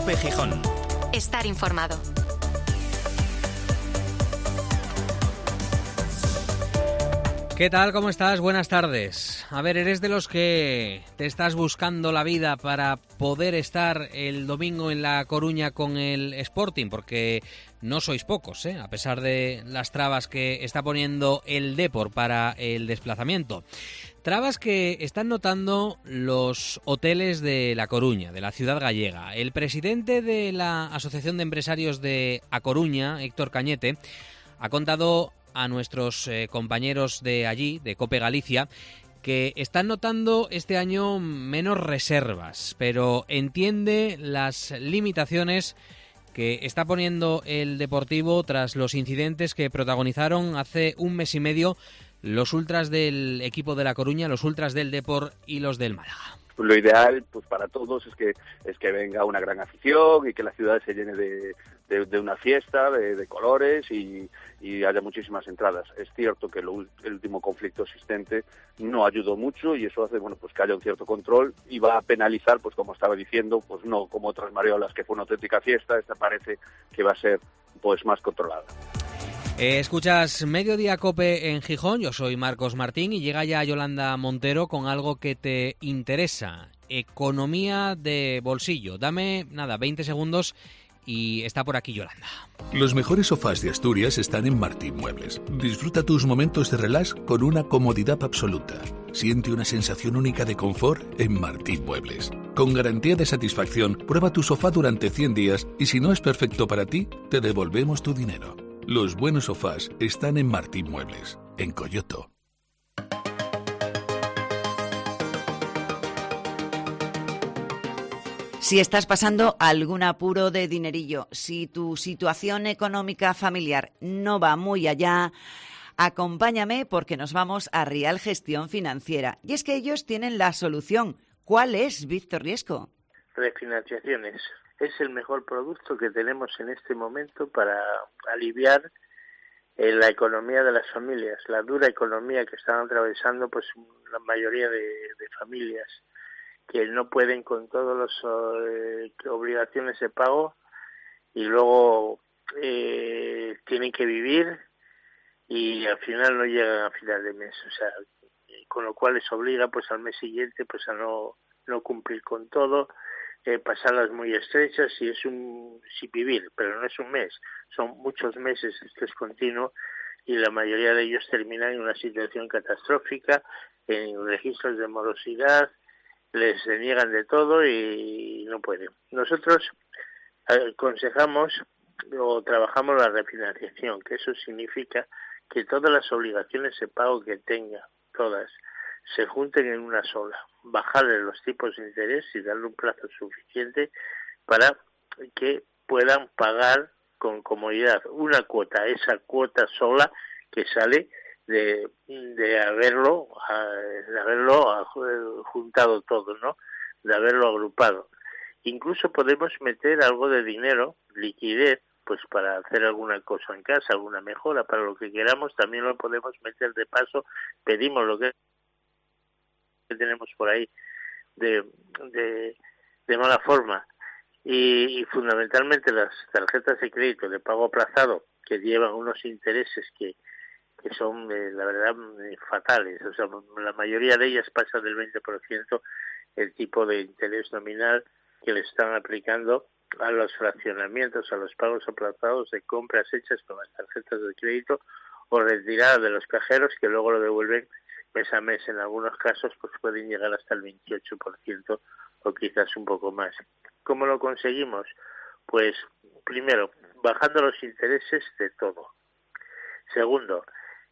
COPE Gijón. Estar informado. ¿Qué tal? ¿Cómo estás? Buenas tardes. A ver, ¿eres de los que te estás buscando la vida para poder estar el domingo en La Coruña con el Sporting? Porque no sois pocos, a pesar de las trabas que está poniendo el Depor para el desplazamiento. Trabas que están notando los hoteles de La Coruña, de la ciudad gallega. El presidente de la Asociación de Empresarios de A Coruña, Héctor Cañete, ha contado a nuestros compañeros de allí, de COPE Galicia, que están notando este año menos reservas, pero entiende las limitaciones que está poniendo el Deportivo tras los incidentes que protagonizaron hace un mes y medio los ultras del equipo de La Coruña, los ultras del Depor y los del Málaga. Lo ideal, pues para todos, es que venga una gran afición y que la ciudad se llene de una fiesta, de colores y haya muchísimas entradas. Es cierto que el último conflicto existente no ayudó mucho y eso hace, pues que haya un cierto control y va a penalizar, pues como estaba diciendo, pues no como otras mareolas que fue una auténtica fiesta. Esta parece que va a ser pues más controlada. Escuchas Mediodía COPE en Gijón, yo soy Marcos Martín y llega ya Yolanda Montero con algo que te interesa, economía de bolsillo. Dame, 20 segundos y está por aquí Yolanda. Los mejores sofás de Asturias están en Martín Muebles. Disfruta tus momentos de relax con una comodidad absoluta. Siente una sensación única de confort en Martín Muebles. Con garantía de satisfacción, prueba tu sofá durante 100 días y si no es perfecto para ti, te devolvemos tu dinero. Los buenos sofás están en Martín Muebles, en Coyoto. Si estás pasando algún apuro de dinerillo, si tu situación económica familiar no va muy allá, acompáñame porque nos vamos a Rial Gestión Financiera. Y es que ellos tienen la solución. ¿Cuál es, Víctor Riesco? Refinanciaciones. Es el mejor producto que tenemos en este momento para aliviar la economía de las familias, la dura economía que están atravesando pues la mayoría de familias que no pueden con todas las obligaciones de pago y luego tienen que vivir y al final no llegan a final de mes, o sea, con lo cual les obliga pues al mes siguiente pues a no cumplir con todo. Pasarlas muy estrechas y sin vivir, pero no es un mes, son muchos meses, esto es continuo y la mayoría de ellos terminan en una situación catastrófica, en registros de morosidad, les deniegan de todo y no pueden. Nosotros aconsejamos o trabajamos la refinanciación, que eso significa que todas las obligaciones de pago que tenga, todas, se junten en una sola, bajarle los tipos de interés y darle un plazo suficiente para que puedan pagar con comodidad una cuota, esa cuota sola que sale de haberlo juntado todo, ¿no? De haberlo agrupado. Incluso podemos meter algo de dinero, liquidez, pues para hacer alguna cosa en casa, alguna mejora, para lo que queramos, también lo podemos meter de paso, pedimos lo que tenemos por ahí de mala forma y fundamentalmente las tarjetas de crédito de pago aplazado que llevan unos intereses que son la verdad fatales, o sea, la mayoría de ellas pasa del 20% el tipo de interés nominal que le están aplicando a los fraccionamientos, a los pagos aplazados de compras hechas con las tarjetas de crédito o retiradas de los cajeros que luego lo devuelven mes a mes. En algunos casos pues pueden llegar hasta el 28% o quizás un poco más. ¿Cómo lo conseguimos? Pues primero, bajando los intereses de todo. Segundo,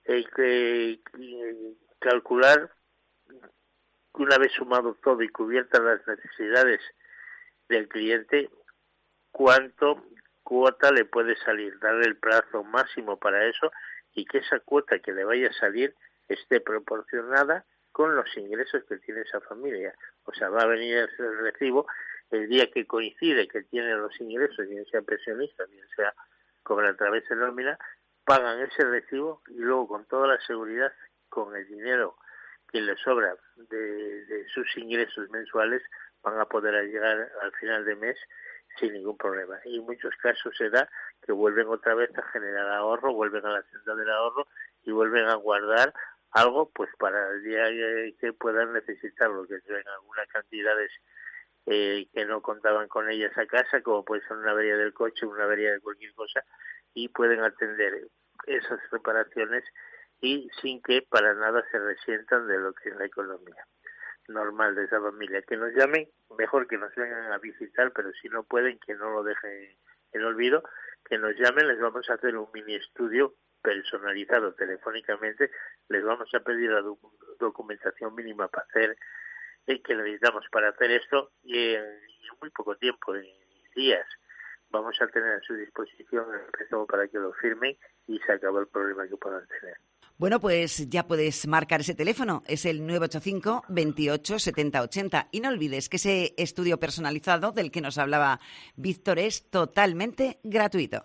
calcular que una vez sumado todo y cubiertas las necesidades del cliente, cuánto cuota le puede salir, darle el plazo máximo para eso y que esa cuota que le vaya a salir esté proporcionada con los ingresos que tiene esa familia. O sea, va a venir el recibo el día que coincide que tiene los ingresos, bien sea pensionista, bien sea cobra a través de nómina, pagan ese recibo y luego con toda la seguridad, con el dinero que les sobra de sus ingresos mensuales, van a poder llegar al final de mes sin ningún problema. Y en muchos casos se da que vuelven otra vez a generar ahorro, vuelven a la senda del ahorro y vuelven a guardar algo pues para el día que puedan necesitarlo, que sean algunas cantidades que no contaban con ellas a casa, como puede ser una avería del coche, una avería de cualquier cosa, y pueden atender esas reparaciones y sin que para nada se resientan de lo que es la economía normal de esa familia. Que nos llamen, mejor que nos vengan a visitar, pero si no pueden, que no lo dejen en olvido, que nos llamen, les vamos a hacer un mini estudio personalizado telefónicamente, les vamos a pedir la documentación mínima para hacer que necesitamos para hacer esto, y en muy poco tiempo, en días, vamos a tener a su disposición el préstamo para que lo firmen y se acabó el problema que puedan tener. Bueno, pues ya puedes marcar ese teléfono, es el 985 28 70 80. Y no olvides que ese estudio personalizado del que nos hablaba Víctor es totalmente gratuito.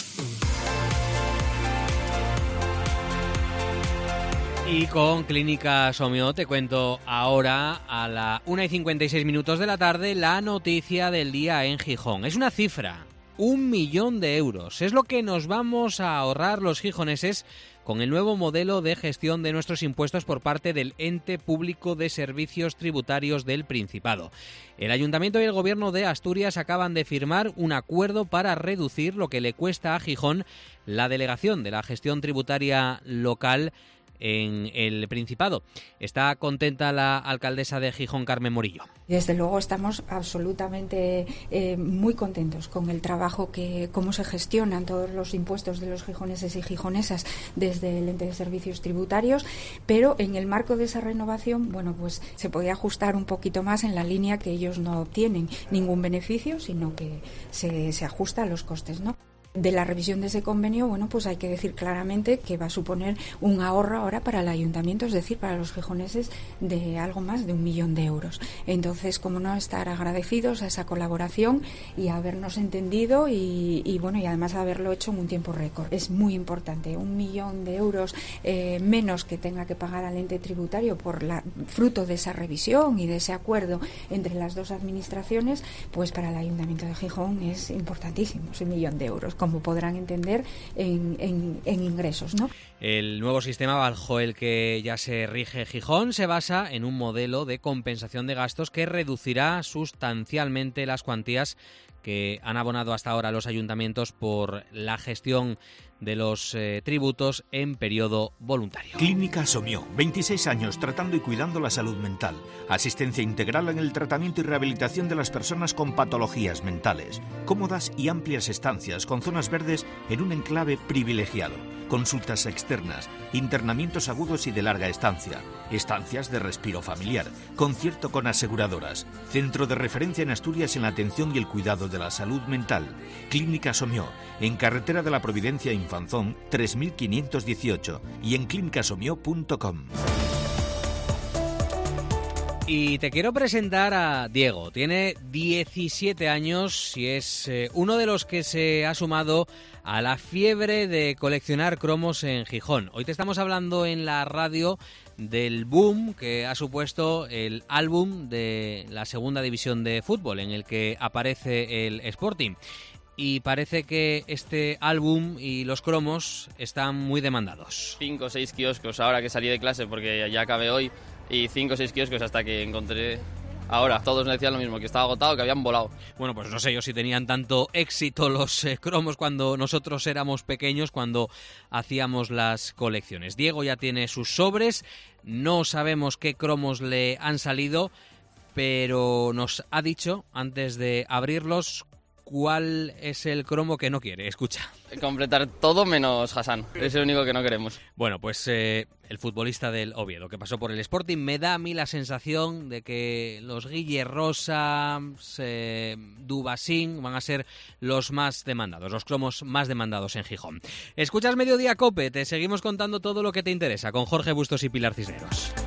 Y con Clínica Somio te cuento ahora a la 1:56 de la tarde la noticia del día en Gijón. Es una cifra, 1 millón de euros. Es lo que nos vamos a ahorrar los gijoneses con el nuevo modelo de gestión de nuestros impuestos por parte del Ente Público de Servicios Tributarios del Principado. El Ayuntamiento y el Gobierno de Asturias acaban de firmar un acuerdo para reducir lo que le cuesta a Gijón la delegación de la gestión tributaria local en el Principado. Está contenta la alcaldesa de Gijón, Carmen Morillo. Desde luego estamos absolutamente muy contentos con el trabajo, cómo se gestionan todos los impuestos de los gijoneses y gijonesas desde el ente de servicios tributarios, pero en el marco de esa renovación, bueno, pues se podía ajustar un poquito más en la línea que ellos no obtienen ningún beneficio, sino que se ajusta a los costes, ¿no? De la revisión de ese convenio, bueno, pues hay que decir claramente que va a suponer un ahorro ahora para el ayuntamiento, es decir, para los gijoneses, de algo más de 1 millón de euros. Entonces, cómo no estar agradecidos a esa colaboración y a habernos entendido y bueno, y además haberlo hecho en un tiempo récord. Es muy importante, 1 millón de euros menos que tenga que pagar al ente tributario por fruto de esa revisión y de ese acuerdo entre las dos administraciones, pues para el ayuntamiento de Gijón es importantísimo, ese 1 millón de euros, como podrán entender en ingresos, ¿no? El nuevo sistema bajo el que ya se rige Gijón se basa en un modelo de compensación de gastos que reducirá sustancialmente las cuantías que han abonado hasta ahora los ayuntamientos por la gestión de los tributos en periodo voluntario. Clínica Somio, 26 años tratando y cuidando la salud mental. Asistencia integral en el tratamiento y rehabilitación de las personas con patologías mentales. Cómodas y amplias estancias con zonas verdes en un enclave privilegiado. Consultas externas, internamientos agudos y de larga estancia, estancias de respiro familiar, concierto con aseguradoras, centro de referencia en Asturias en la atención y el cuidado de la salud mental. Clínica Somio, en Carretera de la Providencia Infanzón 3518 y en clinicasomio.com. Y te quiero presentar a Diego. Tiene 17 años y es uno de los que se ha sumado a la fiebre de coleccionar cromos en Gijón. Hoy te estamos hablando en la radio del boom que ha supuesto el álbum de la segunda división de fútbol en el que aparece el Sporting. Y parece que este álbum y los cromos están muy demandados. 5 o 6 kioscos ahora que salí de clase porque ya acabé hoy, y 5 o 6 kioscos hasta que encontré ahora. Todos me decían lo mismo, que estaba agotado, que habían volado. Bueno, pues no sé yo si tenían tanto éxito los cromos cuando nosotros éramos pequeños, cuando hacíamos las colecciones. Diego ya tiene sus sobres, no sabemos qué cromos le han salido, pero nos ha dicho, antes de abrirlos, cuál es el cromo que no quiere. Escucha. Completar todo menos Hassan. Es el único que no queremos. Bueno, pues el futbolista del Oviedo que pasó por el Sporting, me da a mí la sensación de que los Guille Rosa, Dubasín van a ser los más demandados, los cromos más demandados en Gijón. Escuchas Mediodía Cope, te seguimos contando todo lo que te interesa con Jorge Bustos y Pilar Cisneros.